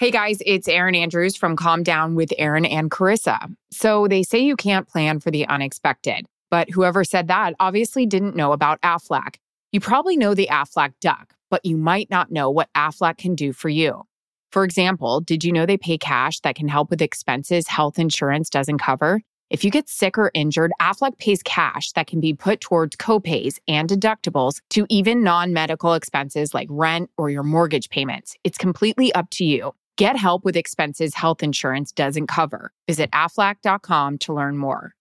Hey guys, it's Erin Andrews from Calm Down with Erin and Carissa. So they say you can't plan for the unexpected, but whoever said that obviously didn't know about Aflac. You probably know the Aflac Duck, but you might not know what Aflac can do for you. For example, did you know they pay cash that can help with expenses health insurance doesn't cover? If you get sick or injured, Aflac pays cash that can be put towards copays and deductibles to even non-medical expenses like rent or your mortgage payments. It's completely up to you. Get help with expenses health insurance doesn't cover. Visit Aflac.com to learn more.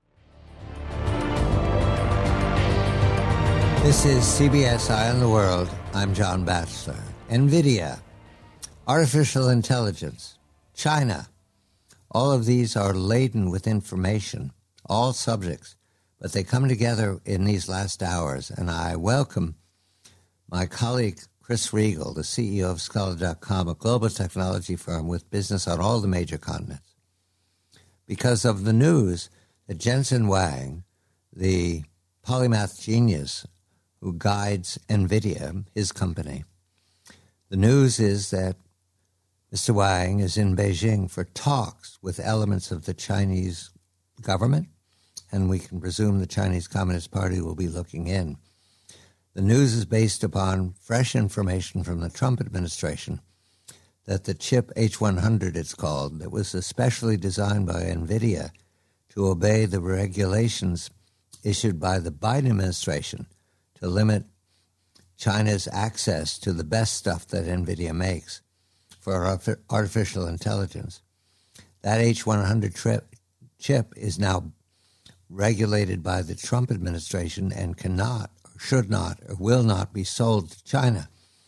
This is CBS Eye on the World. I'm John Batchelor. NVIDIA, artificial intelligence, China. All of these are laden with information, all subjects, but they come together in these last hours, and I welcome my colleague Chris Riegel, the CEO of Scholar.com, a global technology firm with business on all the major continents, because of the news that Jensen Huang, the polymath genius who guides NVIDIA, his company, the news is that Mr. Huang is in Beijing for talks with elements of the Chinese government, and we can presume the Chinese Communist Party will be looking in. The news is based upon fresh information from the Trump administration that the chip H100, it's called, that was especially designed by NVIDIA to obey the regulations issued by the Biden administration to limit China's access to the best stuff that NVIDIA makes for artificial intelligence. That H100 chip is now regulated by the Trump administration and cannot, should not, or will not be sold to China.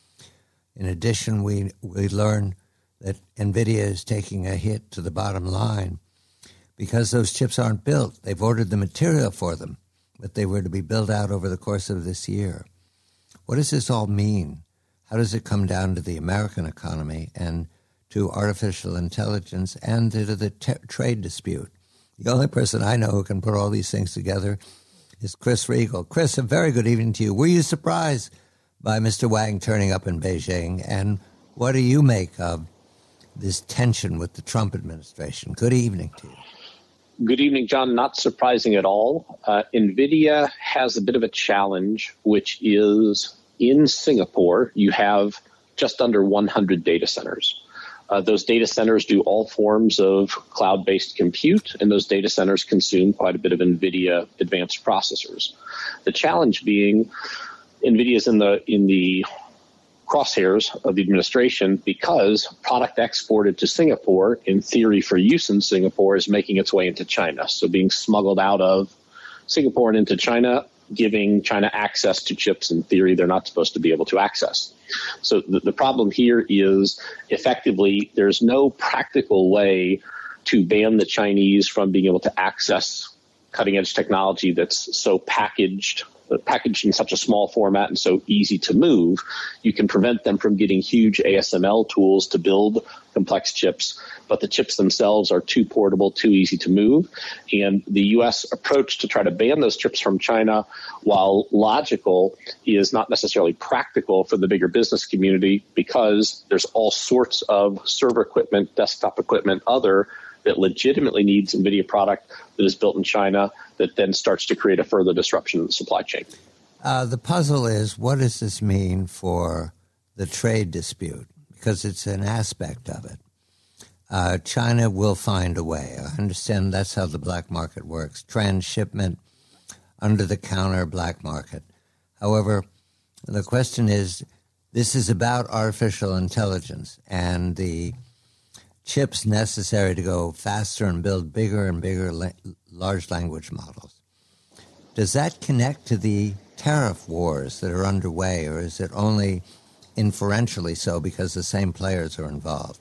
In addition, we learn that NVIDIA is taking a hit to the bottom line because those chips aren't built. They've ordered the material for them, but they were to be built out over the course of this year. What does this all mean? How does it come down to the American economy and to artificial intelligence and to the trade dispute? The only person I know who can put all these things together is Chris Riegel. Chris, a very good evening to you. Were you surprised by Mr. Huang turning up in Beijing? And what do you make of this tension with the Trump administration? Good evening to you. Good evening, John. Not surprising at all. NVIDIA has a bit of a challenge, which is in Singapore, you have just under 100 data centers. Those data centers do all forms of cloud-based compute, and those data centers consume quite a bit of NVIDIA advanced processors. The challenge being NVIDIA is in the crosshairs of the administration because product exported to Singapore, in theory for use in Singapore, is making its way into China. So being smuggled out of Singapore and into China, giving China access to chips in theory they're not supposed to be able to access. So the problem here is effectively there's no practical way to ban the Chinese from being able to access cutting edge technology that's so packaged in such a small format and so easy to move. You can prevent them from getting huge ASML tools to build complex chips, but the chips themselves are too portable, too easy to move. And the U.S. approach to try to ban those chips from China, while logical, is not necessarily practical for the bigger business community because there's all sorts of server equipment, desktop equipment, other that legitimately needs NVIDIA product that is built in China that then starts to create a further disruption in the supply chain. The puzzle is, what does this mean for the trade dispute? Because it's an aspect of it. China will find a way. I understand that's how the black market works. Transshipment, under-the-counter black market. However, the question is, this is about artificial intelligence and the chips necessary to go faster and build bigger and bigger large language models. Does that connect to the tariff wars that are underway, or is it only inferentially so because the same players are involved?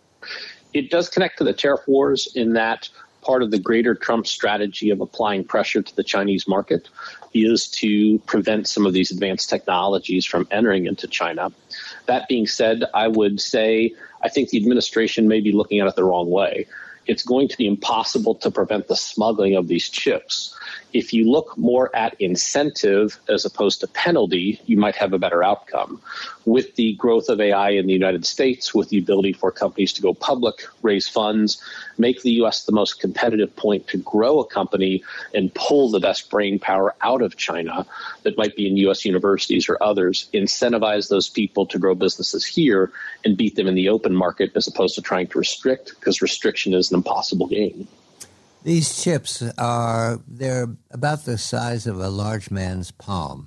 It does connect to the tariff wars in that part of the greater Trump strategy of applying pressure to the Chinese market is to prevent some of these advanced technologies from entering into China. That being said, I would say I think the administration may be looking at it the wrong way. It's going to be impossible to prevent the smuggling of these chips. If you look more at incentive as opposed to penalty, you might have a better outcome. With the growth of AI in the United States, with the ability for companies to go public, raise funds, make the U.S. the most competitive point to grow a company and pull the best brain power out of China that might be in U.S. universities or others, incentivize those people to grow businesses here and beat them in the open market as opposed to trying to restrict, because restriction is an impossible game. These chips they're about the size of a large man's palm,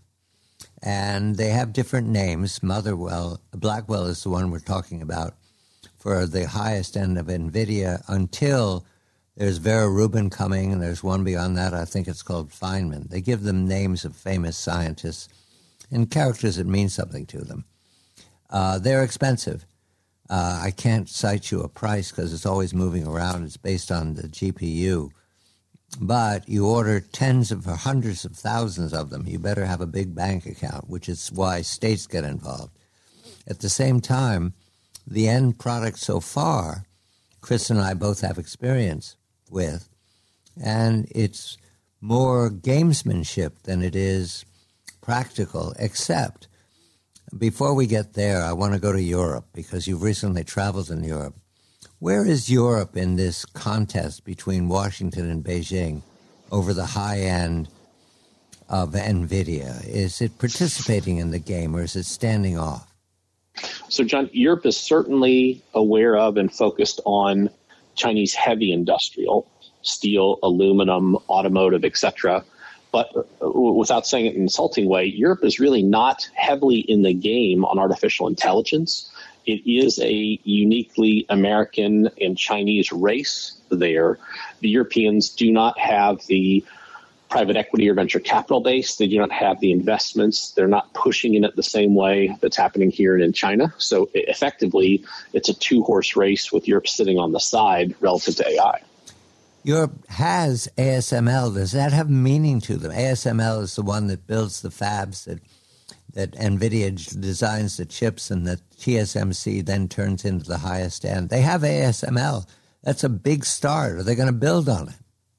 and they have different names. Blackwell is the one we're talking about for the highest end of NVIDIA, until there's Vera Rubin coming, and there's one beyond that. I think it's called Feynman. They give them names of famous scientists and characters that mean something to them. They're expensive. I can't cite you a price because it's always moving around. It's based on the GPU. But you order tens of or hundreds of thousands of them. You better have a big bank account, which is why states get involved. At the same time, the end product so far, Chris and I both have experience with, and it's more gamesmanship than it is practical, except before we get there, I want to go to Europe because you've recently traveled in Europe. Where is Europe in this contest between Washington and Beijing over the high end of NVIDIA? Is it participating in the game, or is it standing off? So, John, Europe is certainly aware of and focused on Chinese heavy industrial, steel, aluminum, automotive, etc. But without saying it in an insulting way, Europe is really not heavily in the game on artificial intelligence. It is a uniquely American and Chinese race there. The Europeans do not have the private equity or venture capital base. They do not have the investments. They're not pushing in it the same way that's happening here and in China. So effectively, it's a two-horse race with Europe sitting on the side relative to AI. Europe has ASML. Does that have meaning to them? ASML is the one that builds the fabs that NVIDIA designs the chips, and that TSMC then turns into the highest end. They have ASML. That's a big start. Are they going to build on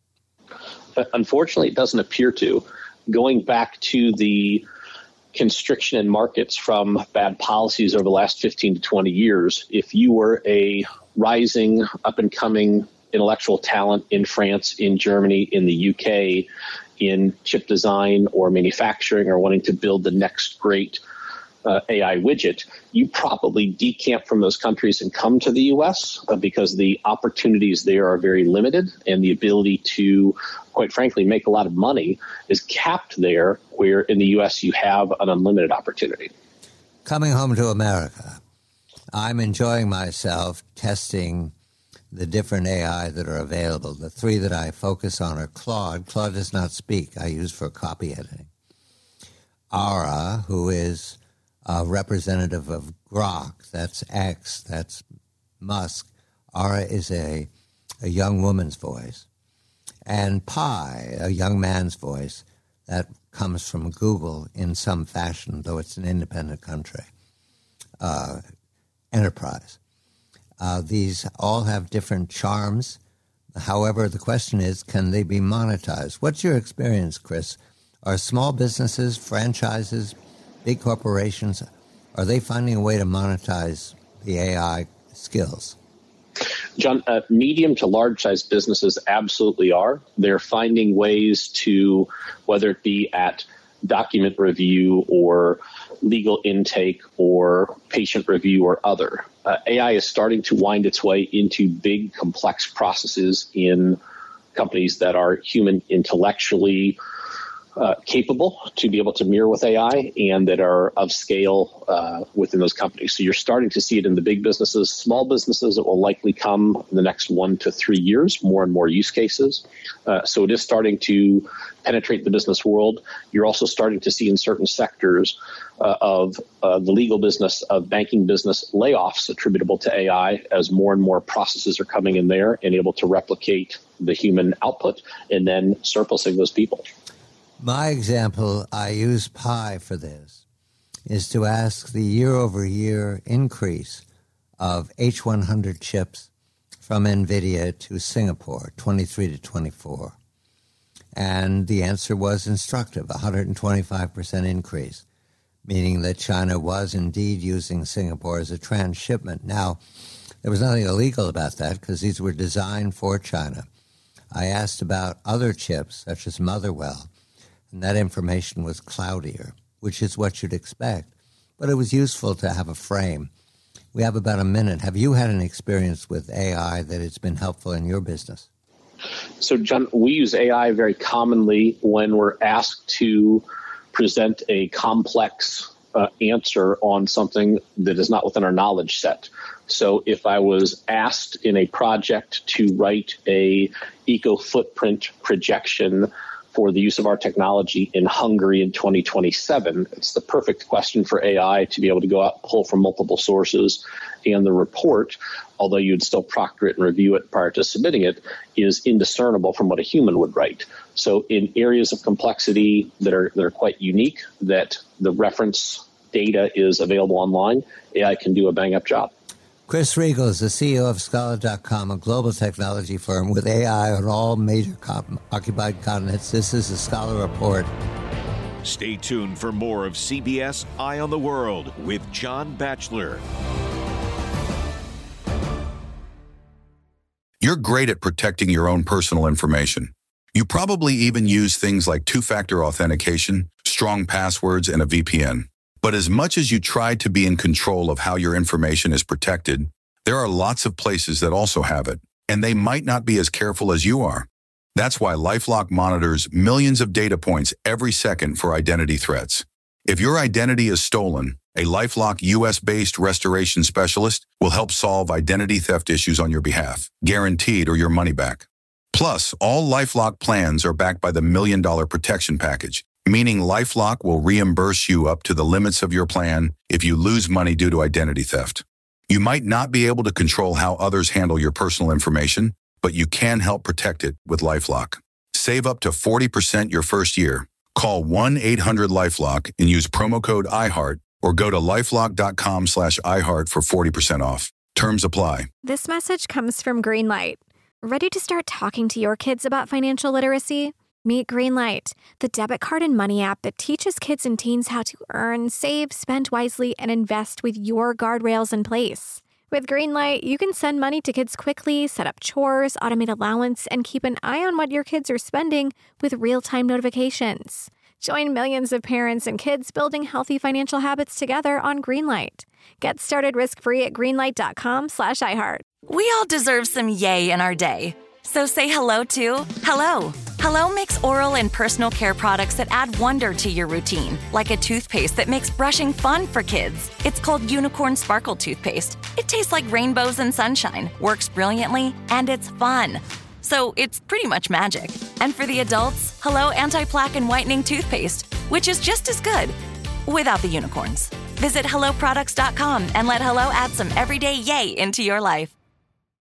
it? Unfortunately, it doesn't appear to. Going back to the constriction in markets from bad policies over the last 15 to 20 years, if you were a rising, up-and-coming intellectual talent in France, in Germany, in the UK, in chip design or manufacturing, or wanting to build the next great AI widget, you probably decamp from those countries and come to the U.S. Because the opportunities there are very limited, and the ability to, quite frankly, make a lot of money is capped there, where in the U.S. you have an unlimited opportunity. Coming home to America, I'm enjoying myself testing the different AI that are available. The three that I focus on are Claude. Claude does not speak. I use for copy editing. Ara, who is a representative of Grok. That's X. That's Musk. Ara is a young woman's voice. And Pi, a young man's voice that comes from Google in some fashion, though it's an independent country, enterprise. These all have different charms. However, the question is, can they be monetized? What's your experience, Chris? Are small businesses, franchises, big corporations, are they finding a way to monetize the AI skills? John, medium to large-sized businesses absolutely are. They're finding ways to, whether it be at document review or legal intake or patient review or other. AI is starting to wind its way into big, complex processes in companies that are human intellectually capable to be able to mirror with AI, and that are of scale within those companies. So you're starting to see it in the big businesses. Small businesses, it will likely come in the next 1 to 3 years, more and more use cases. So it is starting to penetrate the business world. You're also starting to see in certain sectors of the legal business, of banking business, layoffs attributable to AI, as more and more processes are coming in there and able to replicate the human output and then surplusing those people. My example, I use Pi for this, is to ask the year-over-year increase of H100 chips from NVIDIA to Singapore, 23 to 24. And the answer was instructive, 125% increase, meaning that China was indeed using Singapore as a transshipment. Now, there was nothing illegal about that because these were designed for China. I asked about other chips, such as Motherwell, and that information was cloudier, which is what you'd expect. But it was useful to have a frame. We have about a minute. Have you had an experience with AI that it's been helpful in your business? So, John, we use AI very commonly when we're asked to present a complex answer on something that is not within our knowledge set. So if I was asked in a project to write a eco-footprint projection for the use of our technology in Hungary in 2027, it's the perfect question for AI to be able to go out and pull from multiple sources. And the report, although you'd still proctor it and review it prior to submitting it, is indiscernible from what a human would write. So in areas of complexity that are quite unique, that the reference data is available online, AI can do a bang-up job. Chris Riegel is the CEO of Scholar.com, a global technology firm with AI on all major occupied continents. This is the Scholar Report. Stay tuned for more of CBS Eye on the World with John Batchelor. You're great at protecting your own personal information. You probably even use things like two-factor authentication, strong passwords, and a VPN. But as much as you try to be in control of how your information is protected, there are lots of places that also have it, and they might not be as careful as you are. That's why LifeLock monitors millions of data points every second for identity threats. If your identity is stolen, a LifeLock US-based restoration specialist will help solve identity theft issues on your behalf, guaranteed or your money back. Plus, all LifeLock plans are backed by the $1 Million Protection Package, meaning LifeLock will reimburse you up to the limits of your plan if you lose money due to identity theft. You might not be able to control how others handle your personal information, but you can help protect it with LifeLock. Save up to 40% your first year. Call 1-800-LifeLock and use promo code iHeart or go to lifelock.com/iHeart for 40% off. Terms apply. This message comes from Greenlight. Ready to start talking to your kids about financial literacy? Meet Greenlight, the debit card and money app that teaches kids and teens how to earn, save, spend wisely, and invest with your guardrails in place. With Greenlight, you can send money to kids quickly, set up chores, automate allowance, and keep an eye on what your kids are spending with real-time notifications. Join millions of parents and kids building healthy financial habits together on Greenlight. Get started risk-free at greenlight.com/iHeart. We all deserve some yay in our day. So say hello to Hello. Hello makes oral and personal care products that add wonder to your routine, like a toothpaste that makes brushing fun for kids. It's called Unicorn Sparkle Toothpaste. It tastes like rainbows and sunshine, works brilliantly, and it's fun. So it's pretty much magic. And for the adults, Hello Anti-Plaque and Whitening Toothpaste, which is just as good, without the unicorns. Visit HelloProducts.com and let Hello add some everyday yay into your life.